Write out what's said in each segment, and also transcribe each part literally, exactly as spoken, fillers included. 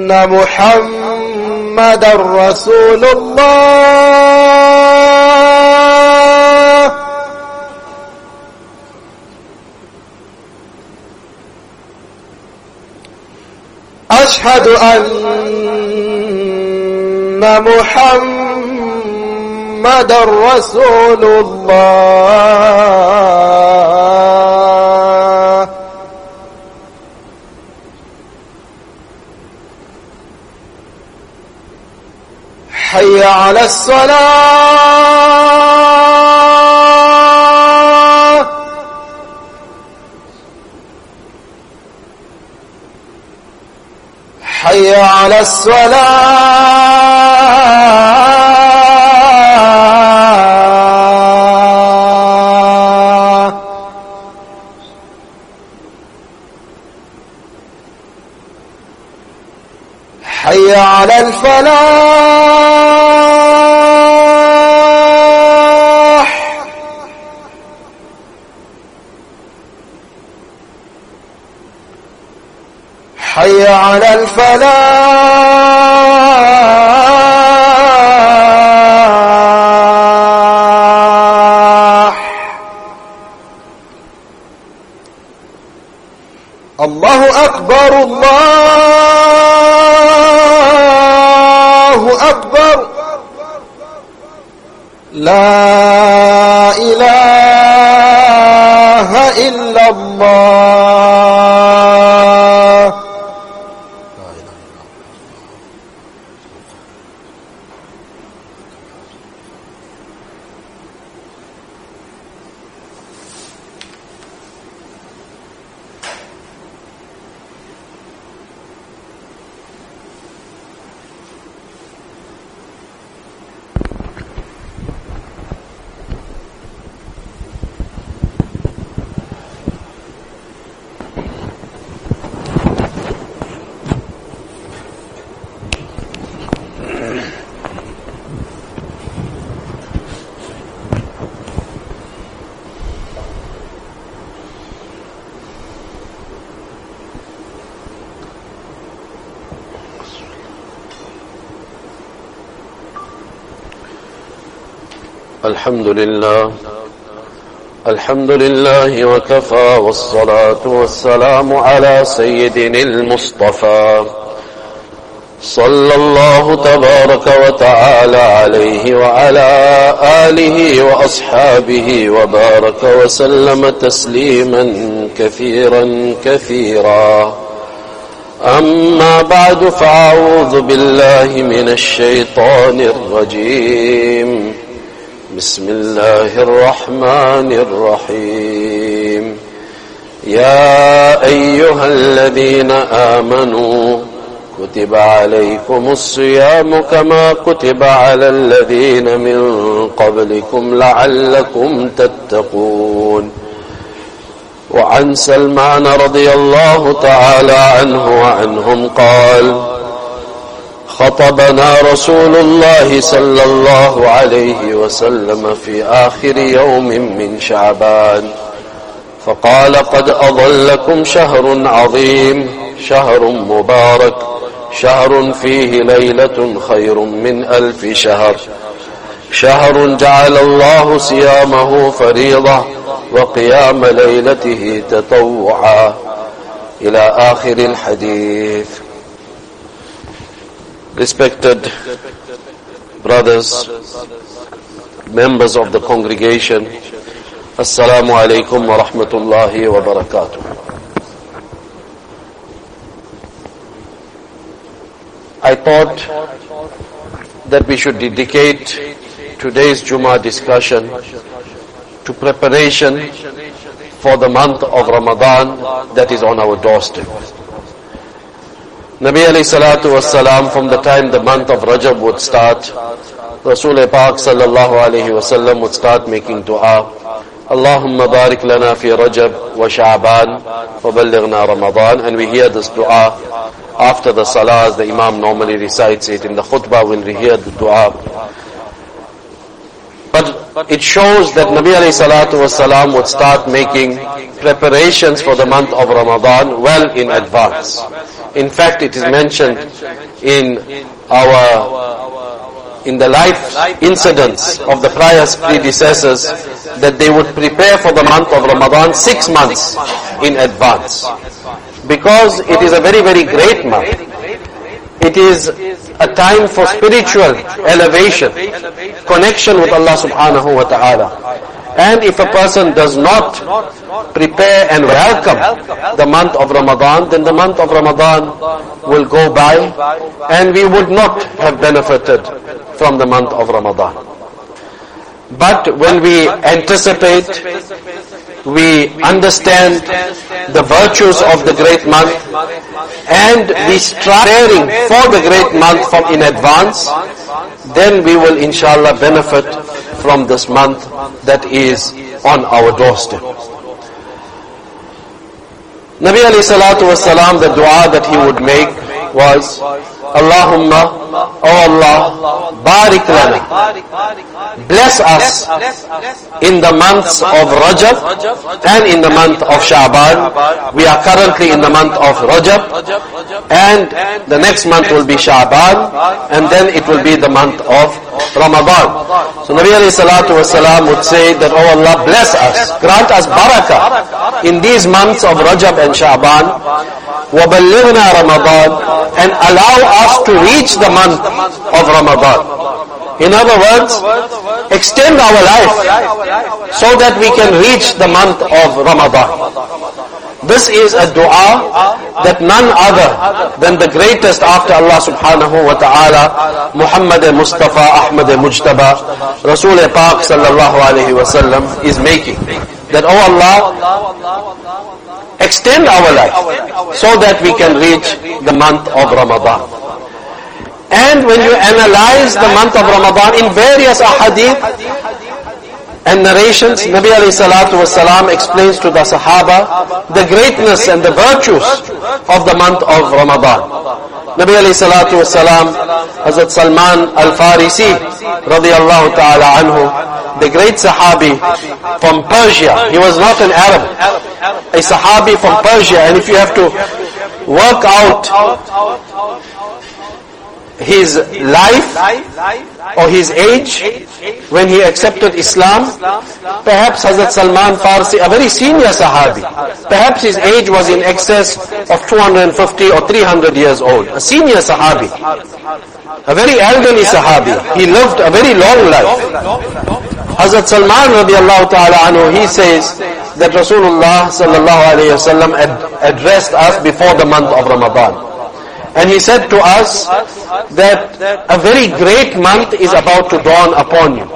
محمد رسول الله. أشهد أن محمد رسول الله. حي على الصلاة. حي على الصلاة. حي على الفلاح. حي على الفلاح. الله أكبر الله أكبر. لا إله إلا الله. الحمد لله الحمد لله وكفى، والصلاة والسلام على سيدنا المصطفى صلى الله تبارك وتعالى عليه وعلى آله وأصحابه وبارك وسلم تسليما كثيرا كثيرا. أما بعد، فأعوذ بالله من الشيطان الرجيم. بسم الله الرحمن الرحيم. يا أيها الذين آمنوا كتب عليكم الصيام كما كتب على الذين من قبلكم لعلكم تتقون. وعن سلمان رضي الله تعالى عنه وعنهم قال: خطبنا رسول الله صلى الله عليه وسلم في آخر يوم من شعبان فقال: قد أظلكم شهر عظيم، شهر مبارك، شهر فيه ليلة خير من ألف شهر، شهر جعل الله صيامه فريضة وقيام ليلته تطوعا، إلى آخر الحديث. Respected brothers, members of the congregation, Assalamu alaikum wa rahmatullahi wa barakatuh. I thought that we should dedicate today's Jummah discussion to preparation for the month of Ramadan that is on our doorstep. Nabi alayhi salatu wassalam, from the time the month of Rajab would start, Rasul Pak sallallahu alayhi wasallam would start making dua. Allahumma barik lana fi Rajab wa Sha'ban wa ballighna Ramadan. And we hear this dua after the salahs. The Imam normally recites it. In the khutbah we'll hear the dua. But it shows that Nabi alayhi salatu wassalam would start making preparations for the month of Ramadan well in advance. In fact, it is mentioned in our, in the life incidents of the prior predecessors that they would prepare for the month of Ramadan six months in advance. Because it is a very, very great month. It is a time for spiritual elevation, connection with Allah subhanahu wa ta'ala. And if a person does not prepare and welcome the month of Ramadan, then the month of Ramadan will go by and we would not have benefited from the month of Ramadan. But when we anticipate, we understand the virtues of the great month, and we start preparing for the great month from in advance, then we will inshallah benefit from this month that is on our doorstep. Nabi alayhi salatu was salam, the dua that he would make was, Allahumma, oh Allah, barik lana, bless us in the months of Rajab and in the month of Sha'ban. We are currently in the month of Rajab, and the next month will be Sha'ban, and then it will be the month of Ramadan. So Nabi alayhi salatu wasalam would say that, oh Allah, bless us, grant us barakah in these months of Rajab and Sha'ban, وَبَلِّغْنَا Ramadan, and allow us to reach the month of Ramadan. In other words, extend our life so that we can reach the month of Ramadan. This is a dua that none other than the greatest after Allah subhanahu wa ta'ala, Muhammad Mustafa Ahmad Mujtaba, Rasul Pak sallallahu alayhi wa sallam, is making. That, oh Allah, extend our life so that we can reach the month of Ramadan. And when you analyze the month of Ramadan in various ahadith and narrations, Nabi alayhi salatu wasalam explains to the Sahaba the greatness and the virtues of the month of Ramadan. Nabi alayhi salatu wasalam, Hazrat Salman al-Farisi radiyallahu ta'ala anhu, the great Sahabi from Persia. He was not an Arab, a Sahabi from Persia. And if you have to work out his life or his age when he accepted Islam, perhaps Hazrat Salman Farsi, a very senior Sahabi, perhaps his age was in excess of two hundred fifty or three hundred years old, a senior Sahabi, a very elderly Sahabi. He lived a very long life. Hazrat Salman radiallahu ta'ala anhu, he says that Rasulullah sallallahu alayhi wa sallam ad- addressed us before the month of Ramadan. And he said to us that a very great month is about to dawn upon you.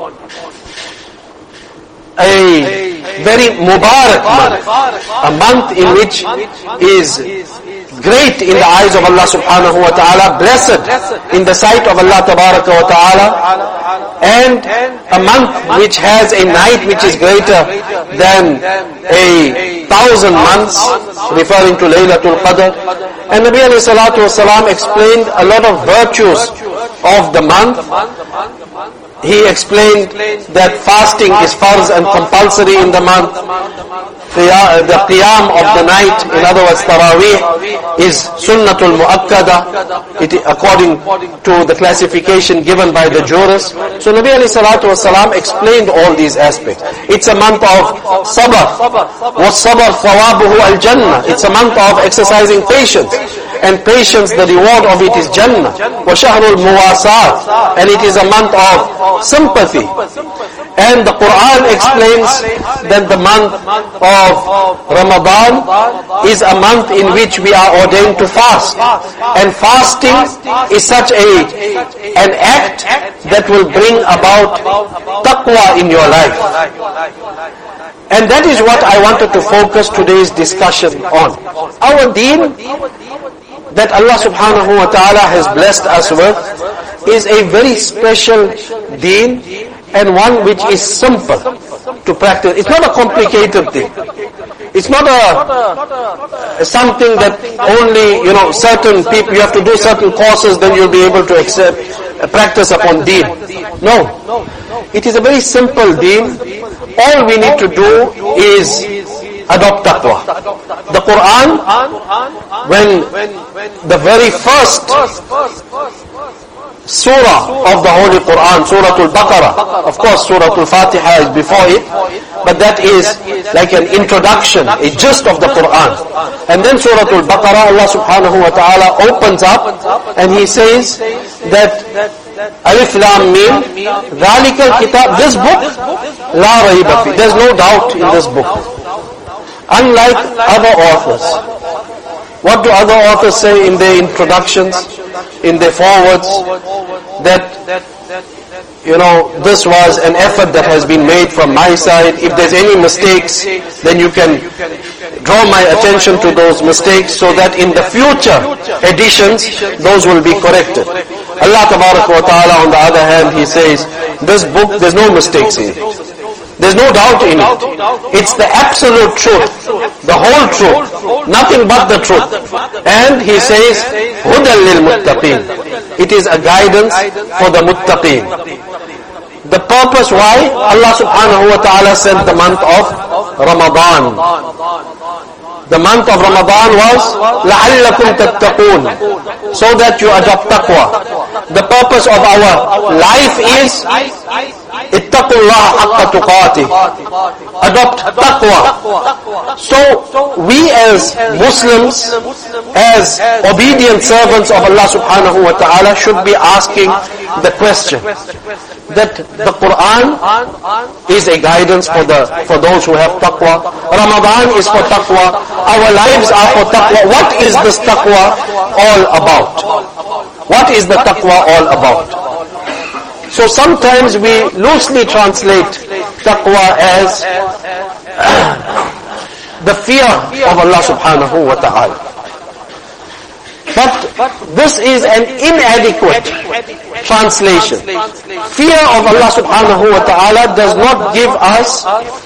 A very Mubarak month. A month in which is great in the eyes of Allah subhanahu wa ta'ala, blessed in the sight of Allah tabaraka wa ta'ala, and a month which has a night which is greater than a thousand months, referring to Laylatul Qadr. And Nabi alayhi salatu wasalam explained a lot of virtues of the month. He explained that fasting is farz and compulsory in the month. The qiyam of the night, in other words Taraweeh, is sunnatul mu'akkada, it, according to the classification given by the jurists. So Nabi alayhi salatu wasalam explained all these aspects. It's a month of sabr. وَالصَّبْرُ ثَوَابُهُ الْجَنَّةِ. It's a month of exercising patience. And patience, the reward of it is Jannah. وَشَهْرُ الْمُوَاسَاةِ. And it is a month of sympathy. And the Quran explains that the month of Ramadan is a month in which we are ordained to fast. And fasting is such a an act that will bring about taqwa in your life. And that is what I wanted to focus today's discussion on. Our deen that Allah subhanahu wa ta'ala has blessed us with is a very special deen, and one which is simple to practice. It's not a complicated thing. It's not a something that only, you know, certain people, you have to do certain courses, then you'll be able to accept, practice upon deen. No. It is a very simple deen. All we need to do is adopt taqwa. The Quran, when the very first surah of the Holy Quran, Surah Al-Baqarah, of course Surah Al-Fatiha is before it, but that is like an introduction, a gist of the Quran. And then Surah Al-Baqarah, Allah subhanahu wa ta'ala opens up and He says that Alif Lam Mim, Dhalikal Kitab, this book, La Raiba Fi, there's no doubt in this book. Unlike other authors. What do other authors say in their introductions, in their forwards? That, you know, this was an effort that has been made from my side. If there's any mistakes, then you can draw my attention to those mistakes so that in the future editions, those will be corrected. Allah Tabaraka wa Ta'ala, on the other hand, He says, this book, there's no mistakes in it. There's no doubt in it. It's the absolute truth, the whole truth, nothing but the truth. And He says, هُدًى لِلْمُتَّقِينَ. It is a guidance for the muttaqeen. The purpose why Allah subhanahu wa ta'ala sent the month of Ramadan. The month of Ramadan was لَعَلَّكُمْ تَتَّقُونَ, so that you adopt taqwa. The purpose of our life is اتقوا الله حق تقاته. Adopt taqwa. So we as Muslims, as obedient servants of Allah subhanahu wa ta'ala, should be asking the question that the Quran is a guidance for the for those who have taqwa. Ramadan is for taqwa. Our lives are for taqwa. What is this taqwa all about? What is the taqwa all about? So sometimes we loosely translate taqwa as the fear of Allah subhanahu wa ta'ala. But this is an inadequate translation. Fear of Allah subhanahu wa ta'ala does not give us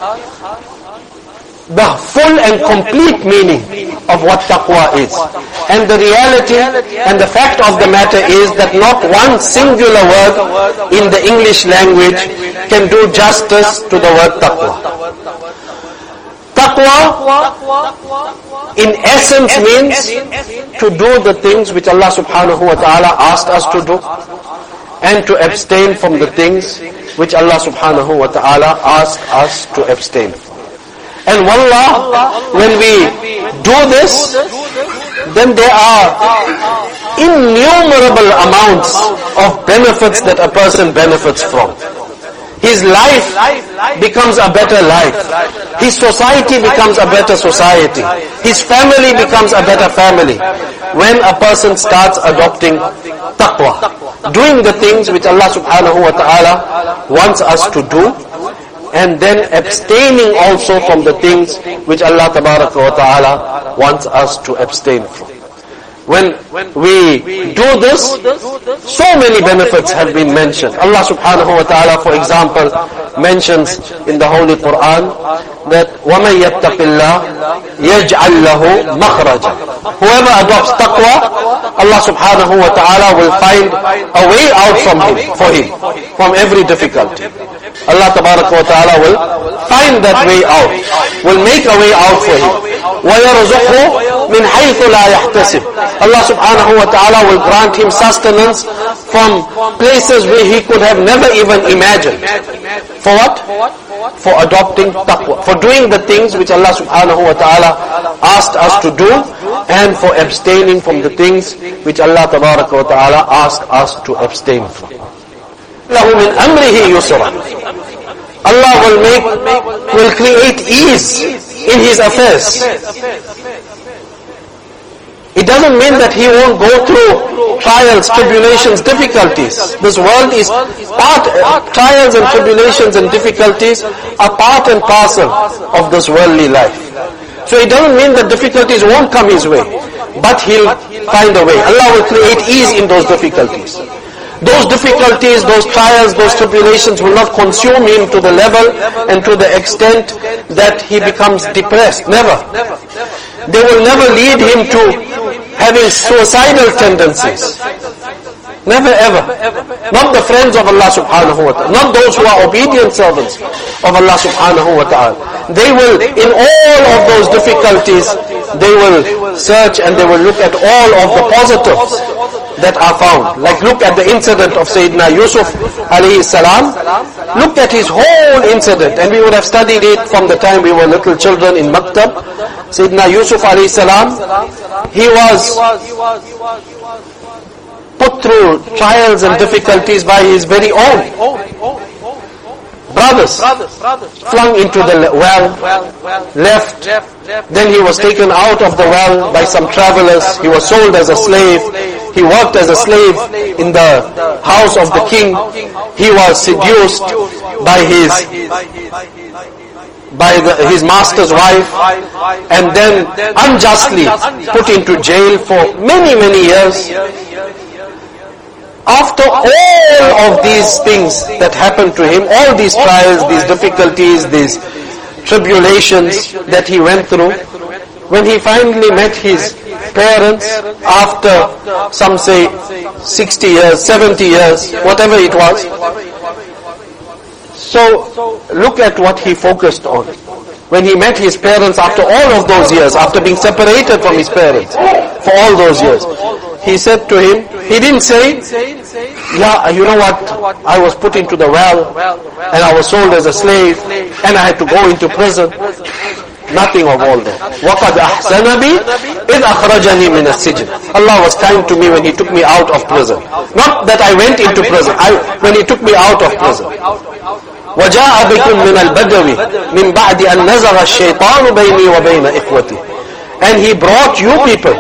the full and complete meaning of what taqwa is. And the reality and the fact of the matter is that not one singular word in the English language can do justice to the word taqwa. Taqwa in essence means to do the things which Allah subhanahu wa ta'ala asked us to do, and to abstain from the things which Allah subhanahu wa ta'ala asked us to abstain from. And wallah, when we do this, then there are innumerable amounts of benefits that a person benefits from. His life becomes a better life. His society becomes a better society. His family becomes a better family. When a person starts adopting taqwa, doing the things which Allah subhanahu wa ta'ala wants us to do, and then abstaining also from the things which Allah tabaraka wa ta'ala wants us to abstain from. When we do this, so many benefits have been mentioned. Allah subhanahu wa ta'ala, for example, mentions in the Holy Quran that وَمَنْ يَتَّقِ اللَّهِ يَجْعَلْ لَهُ مَخْرَجًا. Whoever adopts taqwa, Allah subhanahu wa ta'ala will find a way out from him, for him, from every difficulty. Allah tabaraka wa ta'ala will find that way out, will make a way out for him. وَيَرْزُقْهُ مِنْ حَيْثُ لَا يَحْتَسِبُ. Allah subhanahu wa ta'ala will grant him sustenance from places where he could have never even imagined. For what? For adopting taqwa, for doing the things which Allah subhanahu wa ta'ala asked us to do, and for abstaining from the things which Allah tabaraka wa ta'ala asked us to abstain from. لَهُ مِنْ أَمْرِهِ يُسْرًا. Allah will make, will create ease in His affairs. It doesn't mean that he won't go through trials, tribulations, difficulties. This world is part, uh, trials and tribulations and difficulties are part and parcel of this worldly life. So it doesn't mean that difficulties won't come his way, but he'll find a way. Allah will create ease in those difficulties. Those difficulties, those trials, those tribulations will not consume him to the level and to the extent that he becomes depressed. Never. They will never lead him to having suicidal tendencies. Never ever. not the friends of Allah subhanahu wa ta'ala, not those who are obedient servants of Allah subhanahu wa ta'ala. They will, in all of those difficulties, they will search and they will look at all of the positives that are found. Like look at the incident of Sayyidina Yusuf alayhi salam. Look at his whole incident, and we would have studied it from the time we were little children in Maktab. Sayyidina Yusuf alayhi salam, he was put through trials and difficulties by his very own brothers, flung into the well, left. Then he was taken out of the well by some travelers. He was sold as a slave. He worked as a slave in the house of the king. He was seduced by his by the, his master's wife, and then unjustly put into jail for many, many years. After all of these things that happened to him, all these trials, these difficulties, these tribulations that he went through, when he finally met his parents after, some say, sixty years, seventy years, whatever it was. So, look at what he focused on. When he met his parents after all of those years, after being separated from his parents for all those years, he said to him, he didn't say, yeah, you know what, I was put into the well, and I was sold as a slave, and I had to go into prison. Nothing of all that. وَقَدْ أَحْسَنَ بِي إِذْ أَخْرَجَنِي مِنَ السِّجْنِ. Allah was kind to me when He took me out of prison. Not that I went into prison, I, when He took me out of prison. وَجَاءَ بِكُم مِّنَ الْبَدْوِ مِن بَعْدِ أَن نَزَغَ الشَّيْطَانُ بَيْنِي وَبَيْنَ إِخْوَتِي. And He brought you people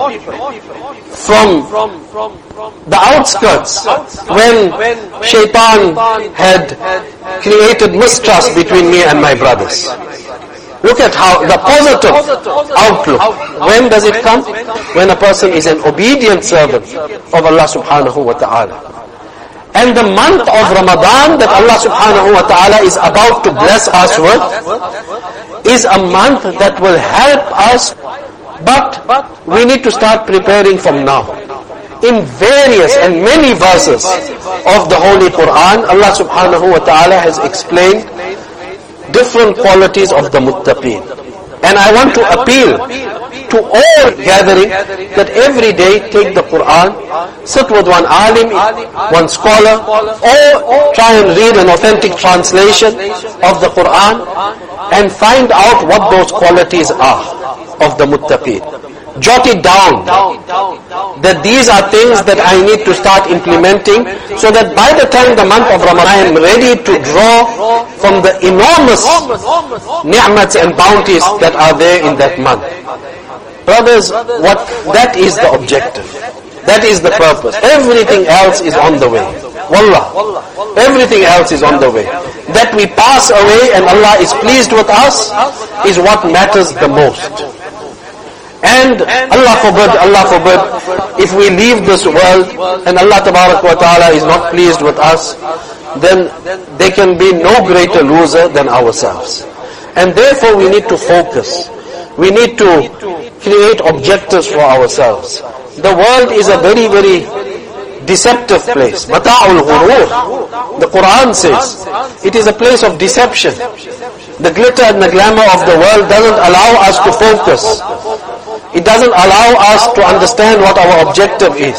from the outskirts when Shaitan had created mistrust between me and my brothers. Look at how the positive outlook. When does it come? When a person is an obedient servant of Allah subhanahu wa ta'ala. And the month of Ramadan that Allah subhanahu wa ta'ala is about to bless us with is a month that will help us, but we need to start preparing from now. In various and many verses of the Holy Quran, Allah subhanahu wa ta'ala has explained different qualities of the muttaqeen. And I want to appeal to all gathering that every day take the Quran, sit with one alim, one scholar, or try and read an authentic translation of the Quran and find out what those qualities are of the muttaqeen. Jot it down that these are things that I need to start implementing, so that by the time the month of Ramadan I am ready to draw from the enormous ni'mats and bounties that are there in that month. Brothers, what that is the objective. That is the purpose. Everything else is on the way. Wallah. Everything else is on the way. That we pass away and Allah is pleased with us is what matters the most. And Allah forbid, Allah forbid, if we leave this world and Allah Tabarak wa Ta'ala is not pleased with us, then there can be no greater loser than ourselves. And therefore we need to focus. We need to create objectives for ourselves. The world is a very, very deceptive place. Mata'ul ghurur. The Quran says it is a place of deception. The glitter and the glamour of the world doesn't allow us to focus. It doesn't allow us to understand what our objective is.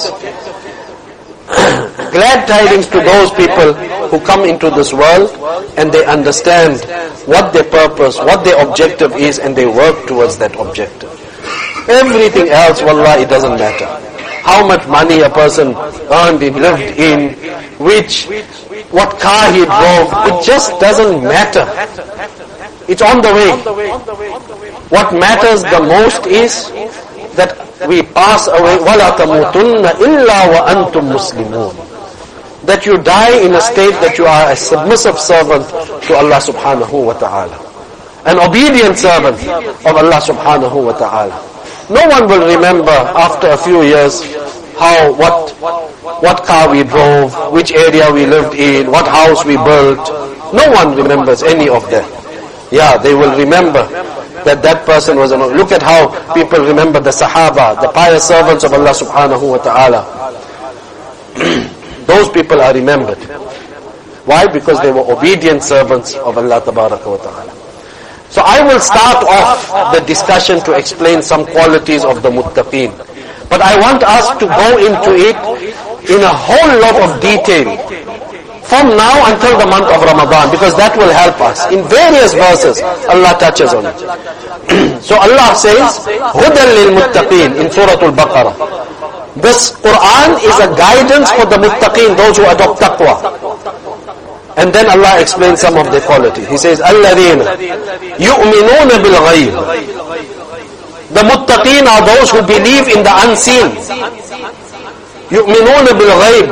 Glad tidings to those people who come into this world and they understand what their purpose, what their objective is, and they work towards that objective. Everything else, wallah, it doesn't matter. How much money a person earned in, lived in, which, what car he drove, it just doesn't matter. It's on the way. What matters the most is that we pass away. وَلَا تَمُوتُنَّ إِلَّا وَأَنْتُمْ مُسْلِمُونَ. That you die in a state that you are a submissive servant to Allah subhanahu wa ta'ala. An obedient servant of Allah subhanahu wa ta'ala. No one will remember after a few years how, what, what car we drove, which area we lived in, what house we built. No one remembers any of that. Yeah, they will remember that that person was, look at how people remember the Sahaba, the pious servants of Allah subhanahu wa ta'ala. Those people are remembered. Why? Because they were obedient servants of Allah Tabaraka wa Ta'ala. So I will start off the discussion to explain some qualities of the muttaqeen. But I want us to go into it in a whole lot of detail from now until the month of Ramadan, because that will help us. In various verses, Allah touches on it. So Allah says, هُدًى لِلْمُتَّقِينَ in Surah Al-Baqarah. This Quran is a guidance for the muttaqeen, those who adopt taqwa. And then Allah explains some of the qualities. He says, الَّذِينَ يُؤْمِنُونَ بِالْغَيْبِ. The muttaqeen are those who believe in the unseen. يُؤْمِنُونَ بِالْغَيْبِ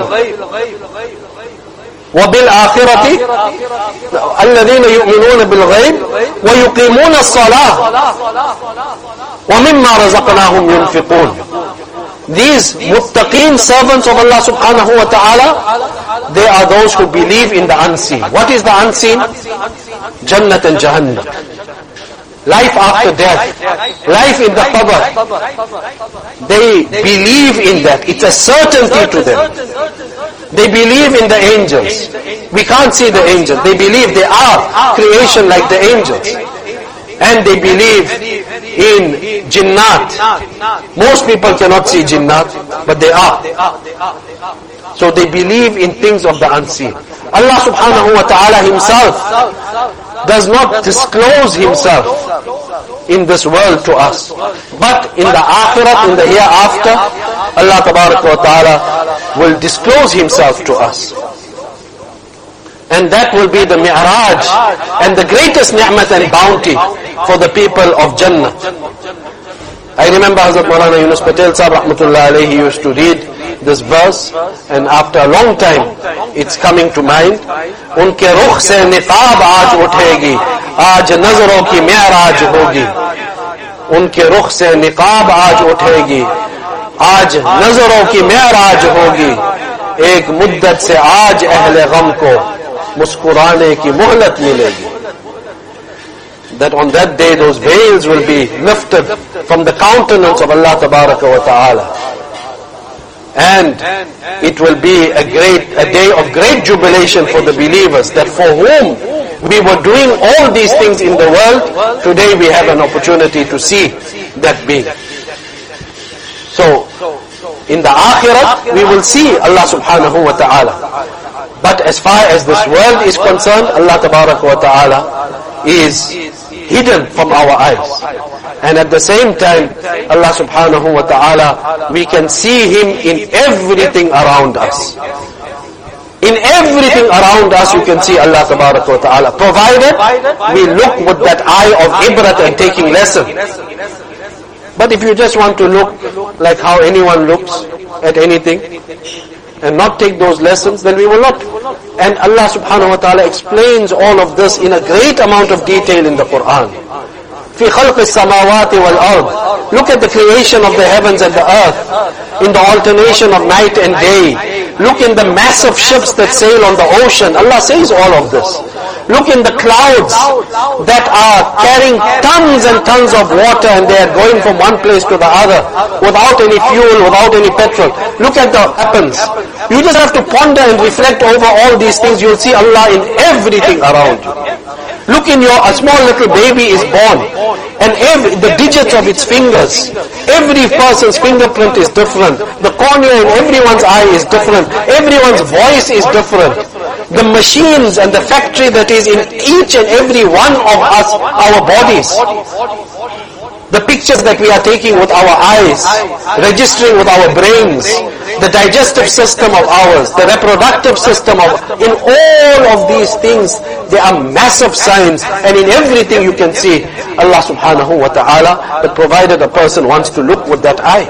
وَبِالْآخِرَةِ الَّذِينَ يُؤْمِنُونَ بِالْغَيْبِ وَيُقِيمُونَ الصَّلَاةَ وَمِمَّا رَزَقْنَاهُمْ يُنْفِقُونَ. These muttaqeen servants of Allah subhanahu wa ta'ala, they are those who believe in the unseen. What is the unseen? Jannat and Jahannam. Life after death. Life in the qabr. They believe in that. It's a certainty to them. They believe in the angels. We can't see the angels. They believe they are creation like the angels. And they believe in jinnat. Most people cannot see jinnat, but they are. So they believe in things of the unseen. Allah subhanahu wa ta'ala himself does not disclose himself in this world to us. But in the akhirat, in the hereafter, Allah tabaraka wa ta'ala will disclose himself to us. And that will be the mi'raj and the greatest ni'mat and bounty for the people of Jannah. I remember Hazrat Maulana Yunus Patel Sahib rahmatullah alayhi used to read this verse, and after a long time it's coming to mind. Unke rukh se niqab aaj uthegi, aaj nazron ki mi'raj hogi. Unke rukh se niqab aaj uthegi, aaj nazron ki mi'raj hogi. Ek muddat se aaj ahle gham ko muskurane ki muhlat milegi. That on that day those veils will be lifted from the countenance of Allah Tabaraka wa Ta'ala. And it will be a great, a day of great jubilation for the believers, that for whom we were doing all these things in the world, today we have an opportunity to see that being. So, in the akhirat, we will see Allah subhanahu wa ta'ala. But as far as this world is concerned, Allah Tabaraka wa Ta'ala is hidden from our eyes. And at the same time, Allah subhanahu wa ta'ala, we can see Him in everything around us. In everything around us, you can see Allah tabaraka wa ta'ala, provided we look with that eye of ibrat and taking lesson. But if you just want to look like how anyone looks at anything, and not take those lessons, then we will not. And Allah subhanahu wa ta'ala explains all of this in a great amount of detail in the Quran. في خلق السماوات والأرض. Look at the creation of the heavens and the earth, in the alternation of night and day. Look in the massive ships that sail on the ocean. Allah says all of this. Look in the clouds that are carrying tons and tons of water, and they are going from one place to the other without any fuel, without any petrol. Look at the weapons. You just have to ponder and reflect over all these things. You'll see Allah in everything around you. Look in your, a small little baby is born, and every, the digits of its fingers, every person's fingerprint is different. The cornea in everyone's eye is different. Everyone's voice is different. The machines and the factory that is in each and every one of us, our bodies. The pictures that we are taking with our eyes, registering with our brains, the digestive system of ours, the reproductive system of, in all of these things, there are massive signs, and in everything you can see Allah subhanahu wa ta'ala, but provided a person wants to look with that eye.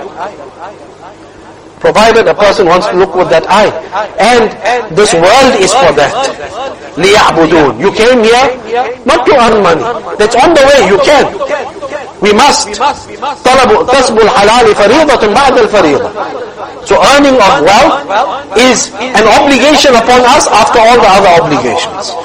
Provided a person wants to look with that eye. And this world is for that. لِيَعْبُدُونَ. You came here not to earn money. That's on the way, you can. We must. طَلَبُ كَسْبُ الْحَلَالِ فَرِيضَةٌ بَعْدَ الْفَرِيضَةِ. So earning of wealth is an obligation upon us after all the other obligations.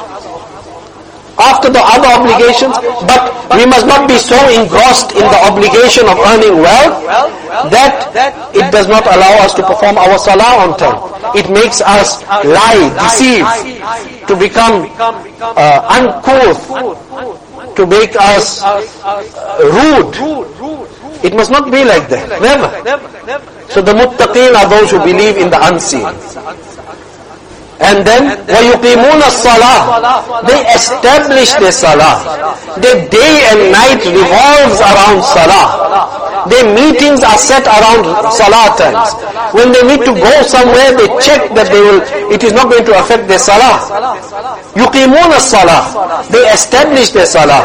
After the other obligations, but we must not be so engrossed in the obligation of earning wealth that it does not allow us to perform our salah on time. it makes us lie, deceive, to become uh, uncouth, to make us rude. It must not be like that. Never. So the muttaqeen are those who believe in the unseen. And then, وَيُقِيمُونَ الصَّلَاةِ, they establish their salah. Their day and night revolves around salah. Their meetings are set around salah times. When they need to go somewhere, they check that they will, it is not going to affect their salah. يُقِيمُونَ الصَّلَاةِ, they establish their salah.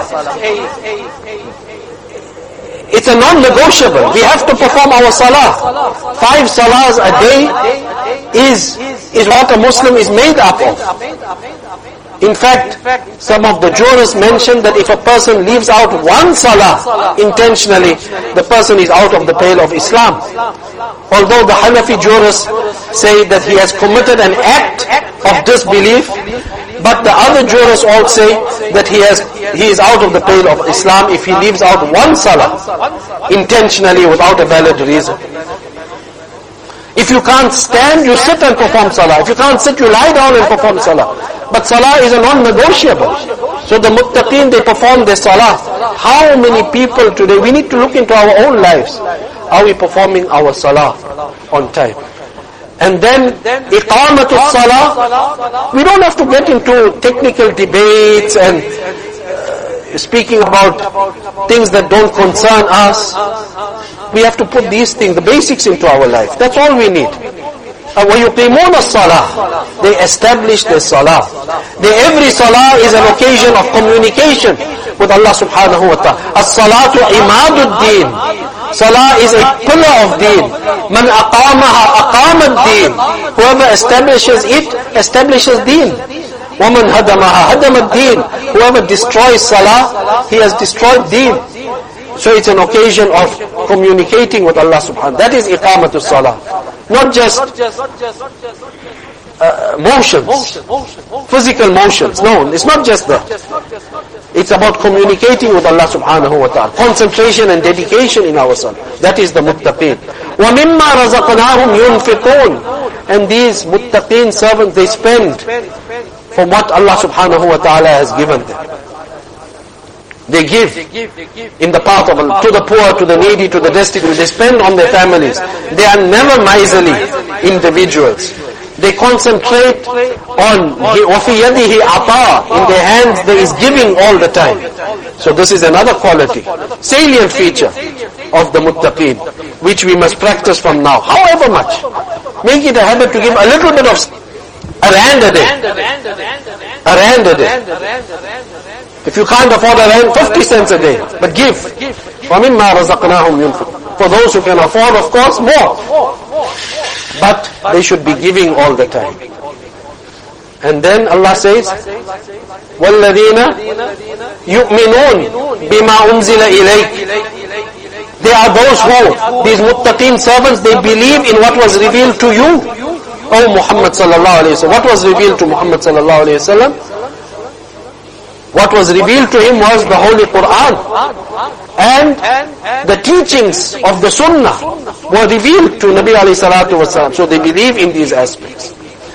It's a non-negotiable. We have to perform our salah. Five salahs a day is, is what a Muslim is made up of. In fact, some of the jurists mention that if a person leaves out one salah intentionally, the person is out of the pale of Islam. Although the Hanafi jurists say that he has committed an act of disbelief, but the other jurists all say that he has he is out of the pale of Islam if he leaves out one salah intentionally without a valid reason. If you can't stand, you sit and perform salah. If you can't sit, you lie down and perform salah. But salah is a non-negotiable. So the muttaqeen, they perform their salah. How many people today, we need to look into our own lives. Are we performing our salah on time? And then, iqamatul salah, we don't have to get into technical debates and uh, speaking about things that don't concern us. We have to put these things, the basics into our life. That's all we need. وَيُقِيمُونَ الصَّلَاةِ, they establish their salah. They, every salah is an occasion of communication with Allah subhanahu wa ta'ala. As-salatu imadud deen. Salah is a pillar of deen. Man aqamaha aqama ad-deen. Whoever establishes it, establishes deen. Woman hadamaha hadama ad-deen. Whoever destroys salah, he has destroyed deen. So it's an occasion of communicating with Allah subhanahu wa ta'ala. That is iqamatul salah. Not just uh, motions, physical motions. No, it's not just that. It's about communicating with Allah subhanahu wa ta'ala. Concentration and dedication in our salah. That is the muttaqeen. وَمِمَّا رَزَقْنَاهُمْ يُنْفِقُونَ. And these muttaqeen servants, they spend from what Allah subhanahu wa ta'ala has given them. They give in the path of Allah, to the poor, to the needy, to the destitute. They spend on their families. They are never miserly individuals. They concentrate on وَفِي يَدِهِ عَطَاء. In their hands there is giving all the time. So this is another quality, salient feature of the muttaqeen, which we must practice from now. However much. Make it a habit to give a little bit of a rand a day. A rand a day. If you can't afford a rand, fifty cents a day. But give. وَمِمَّا رَزَقْنَاهُمْ يُنْفِقُونَ. For those who can afford, of course, more. But they should be giving all the time. And then Allah says, وَالَّذِينَ يُؤْمِنُونَ بِمَا أُنزِلَ إِلَيْكَ. They are those who, these muttaqeen servants, they believe in what was revealed to you, O Muhammad sallallahu alayhi wa sallam. What was revealed to Muhammad sallallahu alayhi wa sallam? What was revealed to him was the Holy Quran. And the teachings of the Sunnah were revealed to Nabi alayhi salatu wasalam. So they believe in these aspects.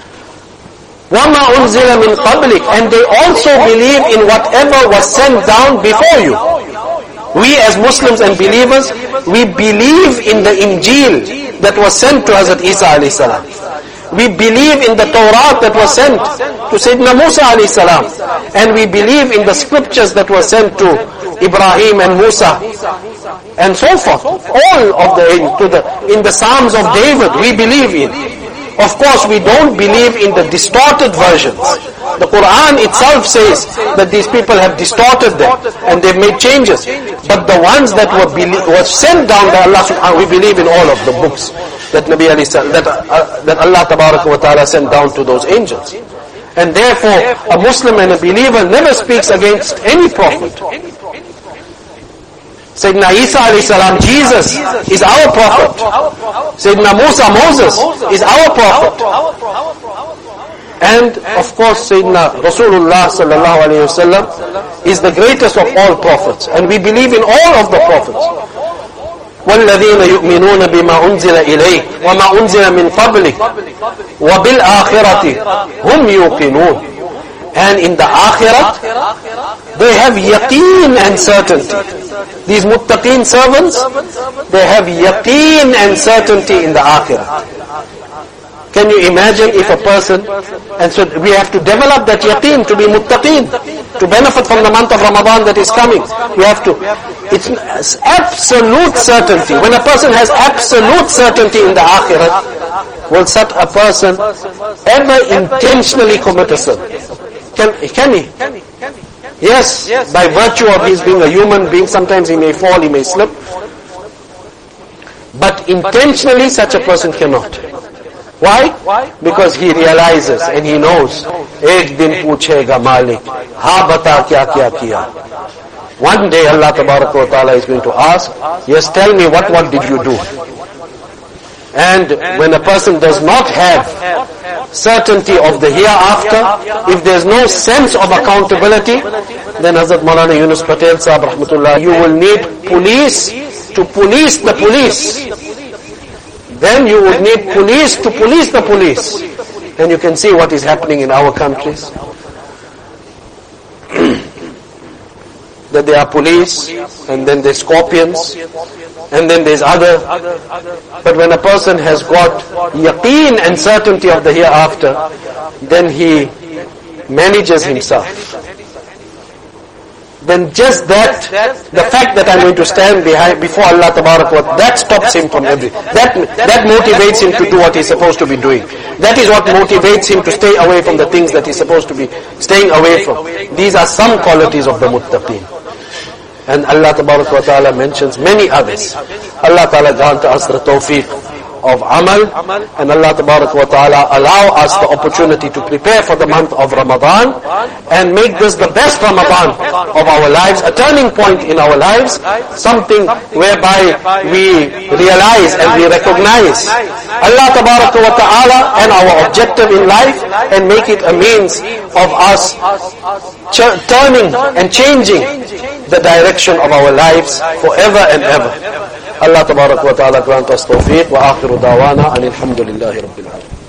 وَمَا أُنزِلَ مِنْ قَبْلِكَ. And they also believe in whatever was sent down before you. We as Muslims and believers, we believe in the Injil that was sent to Hazrat Isa alayhi salam. We believe in the Torah that was sent to Sayyidina Musa alayhi salam. And we believe in the scriptures that were sent to Ibrahim and Musa and so forth. All of the, to the, in the Psalms of David we believe in. Of course we don't believe in the distorted versions. The Quran itself says that these people have distorted them and they've made changes. But the ones that were, were sent down by Allah subhanahu wa ta'ala, we believe in all of the books that Nabi alayhi salam, that, uh, that Allah tabaraka wa ta'ala sent down to those angels. And therefore, a Muslim and a believer never speaks against any prophet. Sayyidina Isa alayhi salam, Jesus, is our prophet. Sayyidina Musa, Moses, is our prophet. And of course, Sayyidina Rasulullah sallallahu alayhi wa sallam is the greatest of all prophets. And we believe in all of the prophets. وَالَّذِينَ يُؤْمِنُونَ بِمَا أُنزِلَ إِلَيْكَ وَمَا أُنزِلَ مِنْ قَبْلِكَ وَبِالْآخِرَةِ هُمْ يُوقِنُونَ. And in the Akhirat, they have yaqeen and certainty. These muttaqeen servants, they have yaqeen and certainty in the Akhirat. Can you imagine if a person, and so we have to develop that yaqeen to be muttaqeen, to benefit from the month of Ramadan that is coming. We have to, it's absolute certainty. When a person has absolute certainty in the Akhirat, will such a person ever intentionally commit a sin? Can, can he? Yes, by virtue of his being a human being, sometimes he may fall, he may slip. But intentionally such a person cannot. Why? Because he realizes and he knows, ek din puchega Malik, ha bata kya kya kiya. One day Allah Tabaraka wa Ta'ala is going to ask, yes, tell me what what did you do? And when a person does not have certainty of the hereafter, if there's no sense of accountability, then Hazrat Maulana Yunus Patel Sahab Rahmatullah, you will need police to police the police. Then you would need police to police the police. And you can see what is happening in our countries. That there are police, and then there's scorpions, and then there's other. But when a person has got yaqeen and certainty of the hereafter, then he manages himself. Then just that, the fact that I'm going to stand behind before Allah Tabarak wa Ta'ala, that stops him from everything. That, that motivates him to do what he's supposed to be doing. That is what motivates him to stay away from the things that he's supposed to be staying away from. These are some qualities of the muttaqeen. And Allah Tabarak wa Ta'ala mentions many others. Allah Ta'ala grant us the tawfiq of amal, and Allah Tabarak wa Ta'ala allow us the opportunity to prepare for the month of Ramadan and make this the best Ramadan of our lives, a turning point in our lives, something whereby we realize and we recognize Allah Tabarak wa Ta'ala and our objective in life, and make it a means of us ch- turning and changing the direction of our lives forever and ever. Allah Tabarak wa Ta'ala grant us tawfiq wa akhiru dawana and alhamdulillahi rabbil alamin.